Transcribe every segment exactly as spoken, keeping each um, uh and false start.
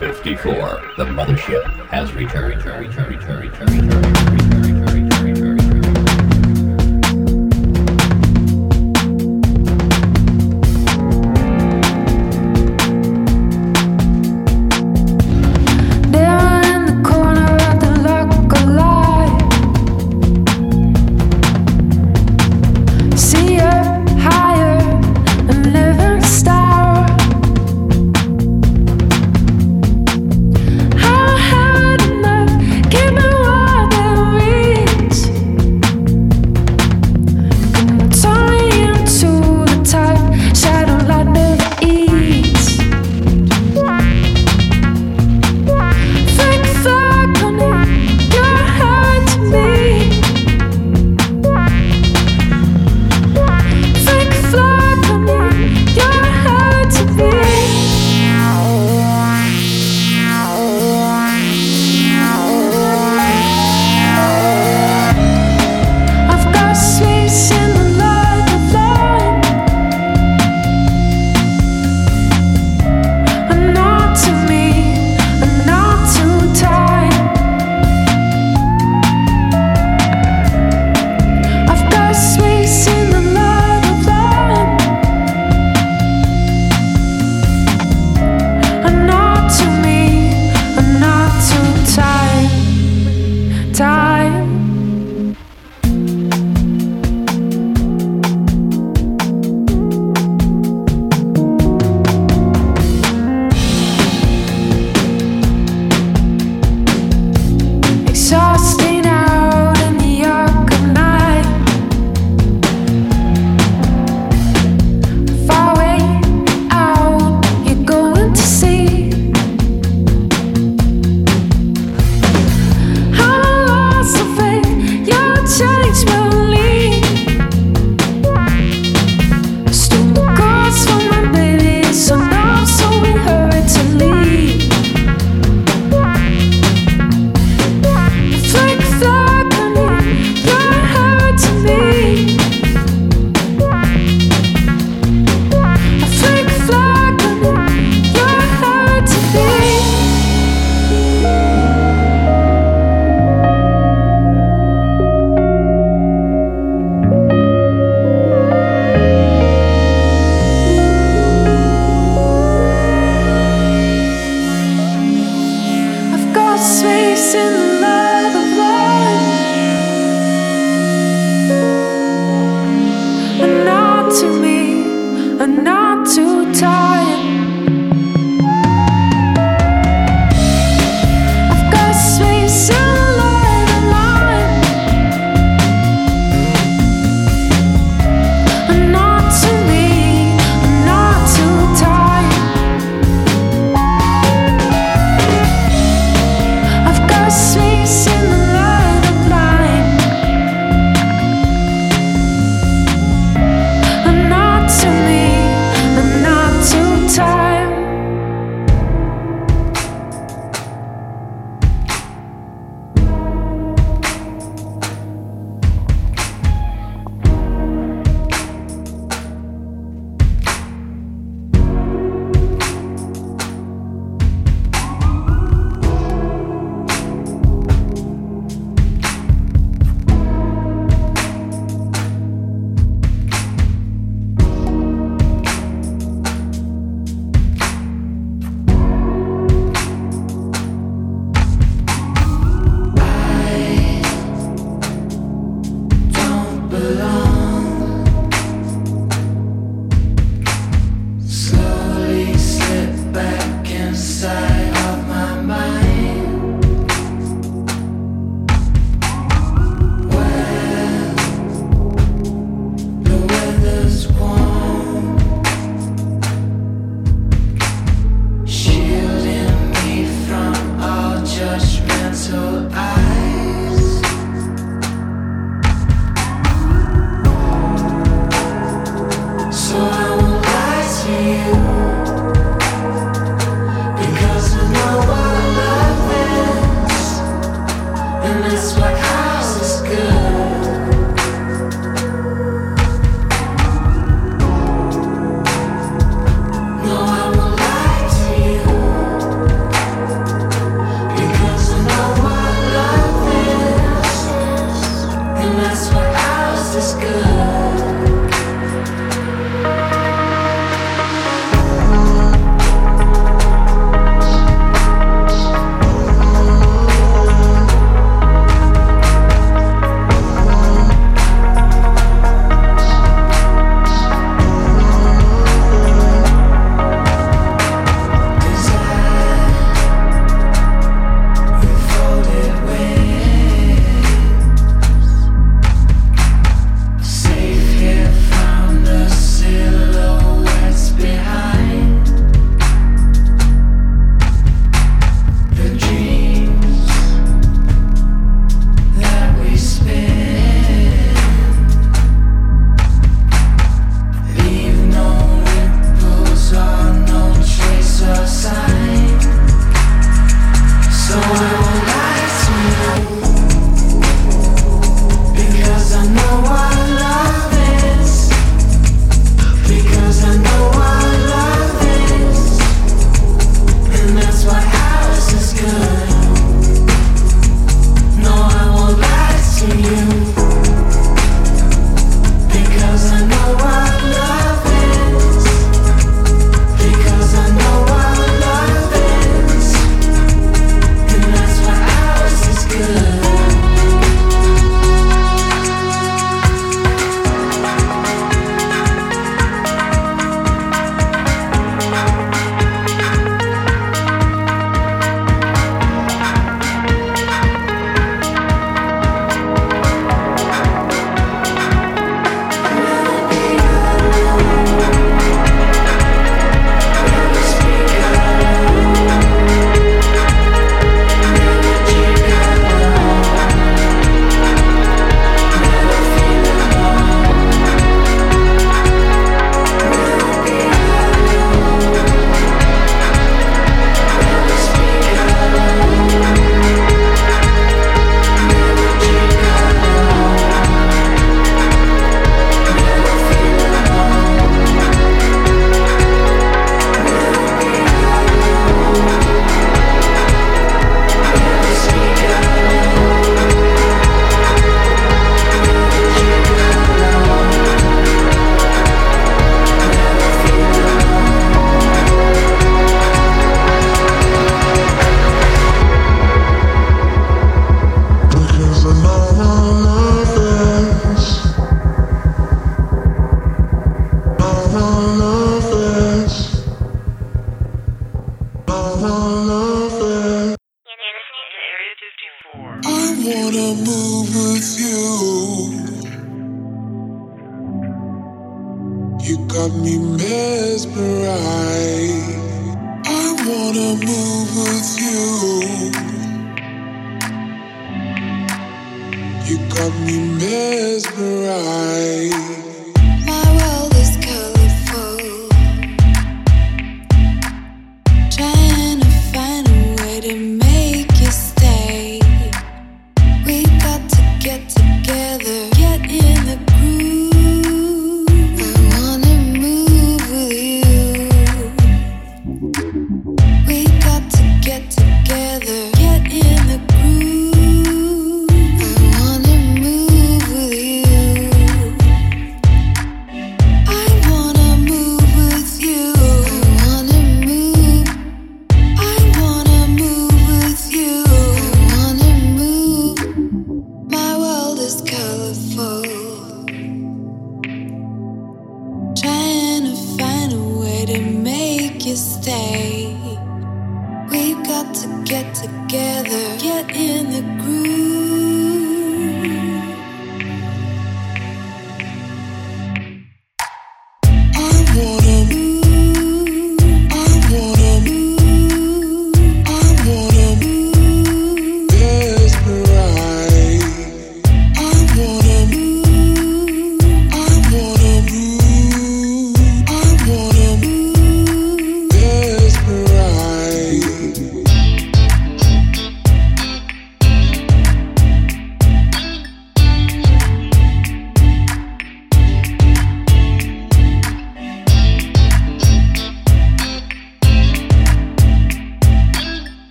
fifty-four. The mothership has returned. Return, return, return, return, return, return, return, return, return, return.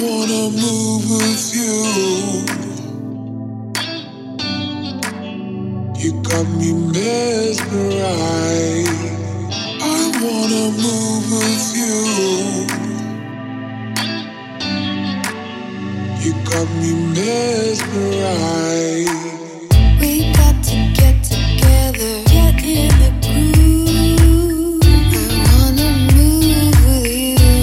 wanna move with you. You got me mesmerized. I wanna move with you. You got me mesmerized. We got to get together, get in the groove. I wanna move with you.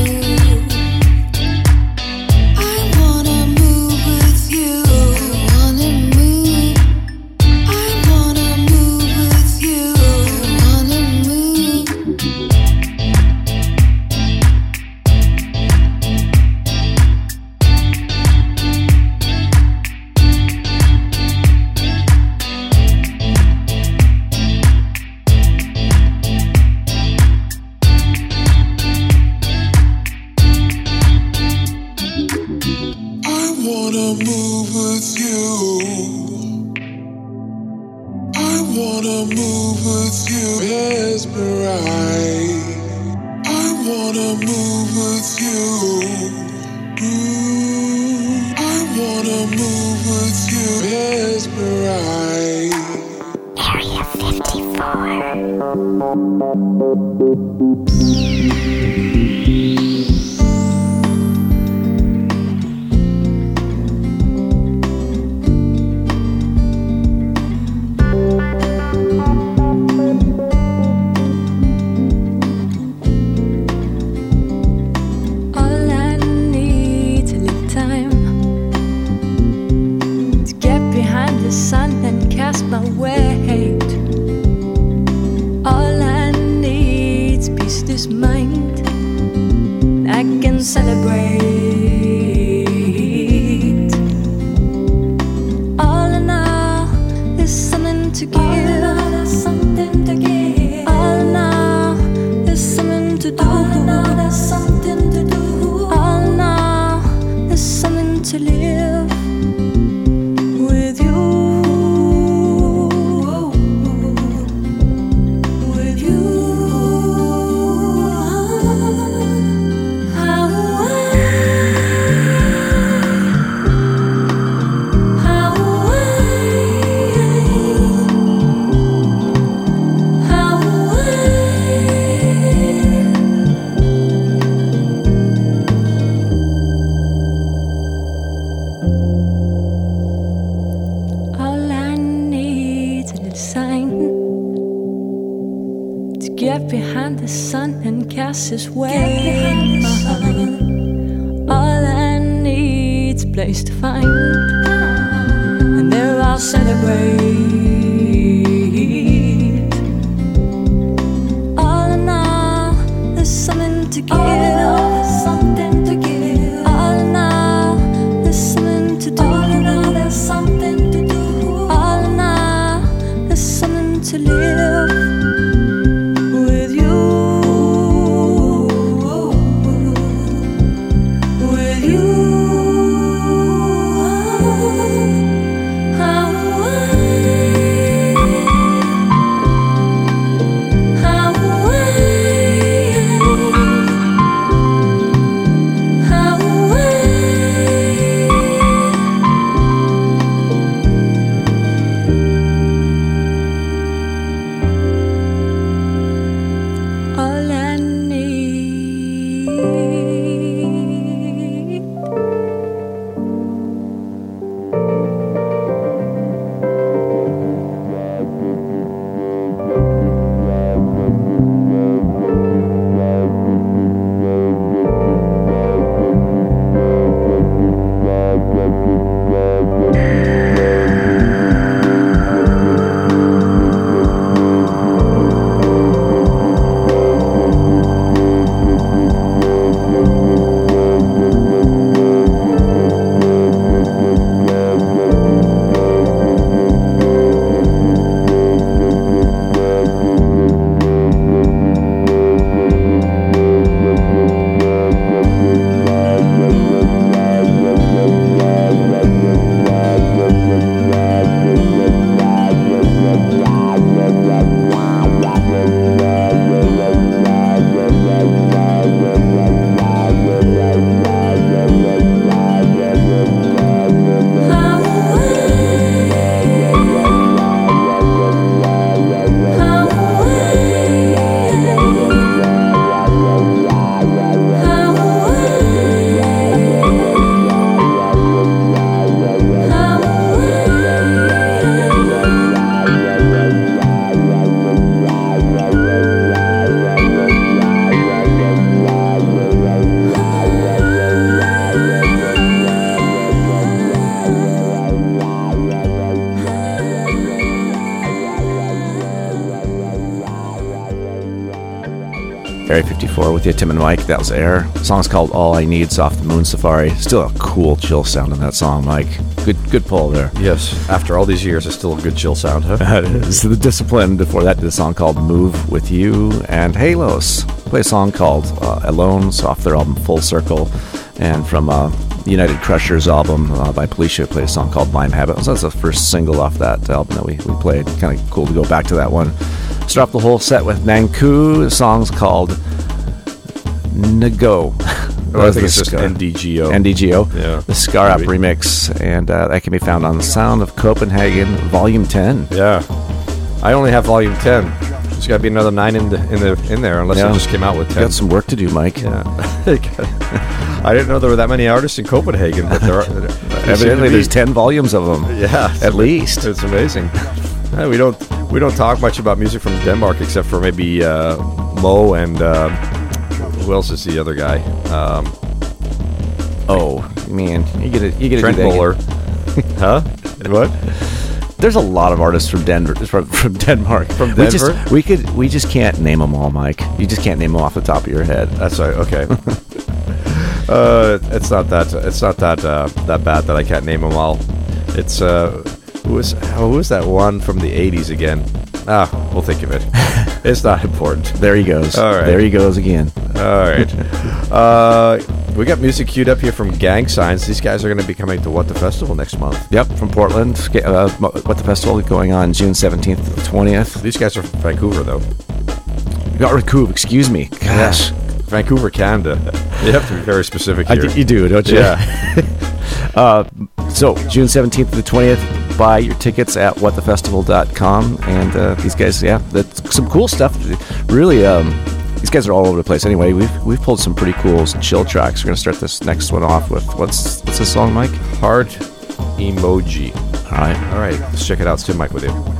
I wanna move with you. I wanna move. I wanna move with you. I wanna move. I wanna move with you. I wanna move with you. Mesmerized. I wanna move with you. Mm, I wanna move with you. Mesmerized. Area fifty-four. All I need is a little time to get behind the sun and cast my weight. All I need is peace, this mind. I can celebrate. All I know is something to give. Something to give. All I know is something to do. Something to do. All I know is something to live with you. With you. How I, how I, how I. All I need is a little sign to get behind the sun and cast his weight. All I need is a place to find, and there I'll celebrate. All I know is something to give. Something to give. All I know is something to do. All I know there's something to do. All I know is something to live with you. With you. How I Area fifty-four with you, Tim and Mike. That was Air. The song's called All I Need's off the Moon Safari. Still a cool chill sound in that song, Mike. Good good pull there. Yes, after all these years, it's still a good chill sound, huh? That is. The Discipline before that did a song called Move With You. And Halos play a song called uh, Alone, so off their album Full Circle. And from uh, the United Crushers album uh, by Policia, played a song called Lime Habit. So that's the first single off that album that we, we played. Kind of cool to go back to that one. Start off the whole set with Nanku. The song's called Nego. Oh, I think it's just N D G O. N D G O. Yeah. The Scar Up remix. And uh, that can be found on Sound of Copenhagen, Volume ten. Yeah. I only have Volume ten. There's got to be another nine in the in the in there, unless Yeah. it just came out with ten. Got some work to do, Mike. Yeah. I didn't know there were that many artists in Copenhagen, but there are. there seem Evidently, to there's be. ten volumes of them. Yeah, At least. It's amazing. Yeah, we don't we don't talk much about music from Denmark except for maybe uh, Mo and uh, who else is the other guy? Um, Oh, man. You get it. You get Trent do that Bowler. again. Huh? What? There's a lot of artists from Denver, from, from Denmark. From We Denver? just, we could, we just can't name them all, Mike. You just can't name them off the top of your head. That's right. Okay. uh, it's not that. It's not that uh, that bad that I can't name them all. It's uh, who is oh, who is that one from the eighties again? Ah, we'll think of it. It's not important. There he goes. All right. There he goes again. All right. Uh, we got music queued up here from Gang Signs. These guys are going to be coming to What the Festival next month. Yep, from Portland. Uh, what the festival going on June seventeenth to the twentieth. These guys are from Vancouver, though. Got Vancouver, excuse me. Gosh. Vancouver, Canada. You have to be very specific I here. d- you do, don't you? Yeah. uh, so, June seventeenth to the twentieth, buy your tickets at what the festival dot com. And uh, these guys, yeah, that's some cool stuff. Really, um, these guys are all over the place. Anyway, we've we've pulled some pretty cool chill tracks. We're going to start this next one off with, what's what's this song, Mike? Heart Emoji. All right. All right, let's check it out. It's Tim Mike with you.